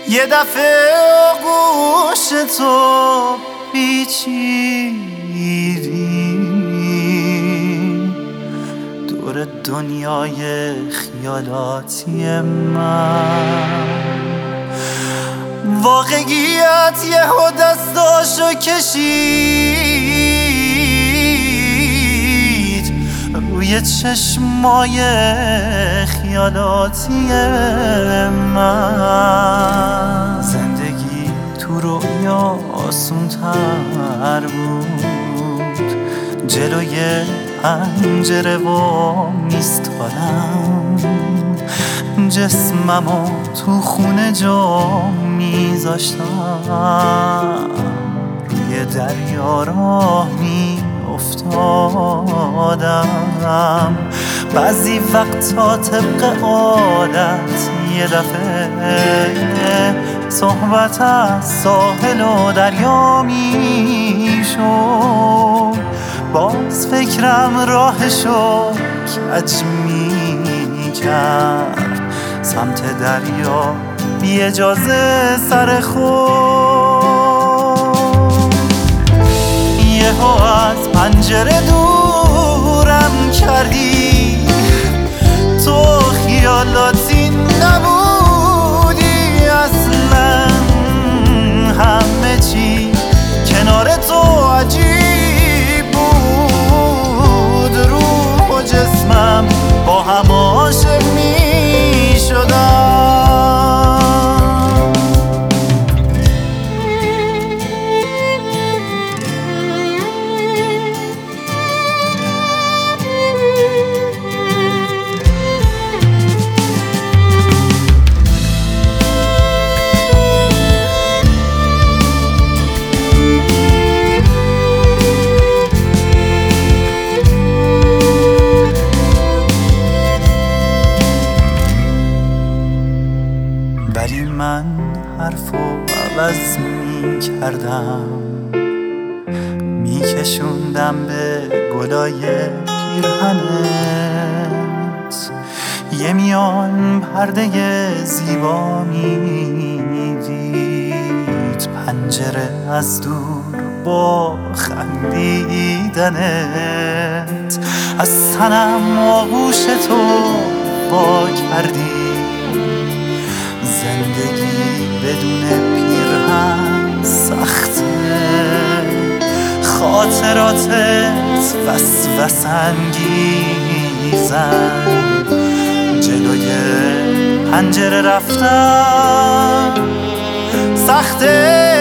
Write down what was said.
یه دفعه آغوش تو پیچیدی دور دنیای خیالاتی من. واقعیت یهو دستاشو کشید روی چشمای خیالاتی من. زندگی تو رویا آسون تر بود، جلوی پنجره و میستادم جسممو تو خونه جا میذاشتم، روی دریا راه میافتادم. بعضی وقتا طبق عادت یه دفعه صحبت از ساحل و دریا میشد، باز فکرم راهشو کج میکرد سمت دریا بی اجازه سر خود. یهو از پنجره دورم کردی، تو خیالاتی نبودی اصلا، همه چی کنار تو عجیب بود، روح و جسمم با هم عاشق می شدم. ولی من حرفو عوض می کردم، می کشوندم به گلای پیرهنت، یه میان پرده زیبا می دید پنجره از دور با خندیدنت. از تنم آغوش تو با کردی، زندگی بدون پیرهن سخته، خاطراتت وسوسه انگیزن، جلوی پنجره رفتن سخته.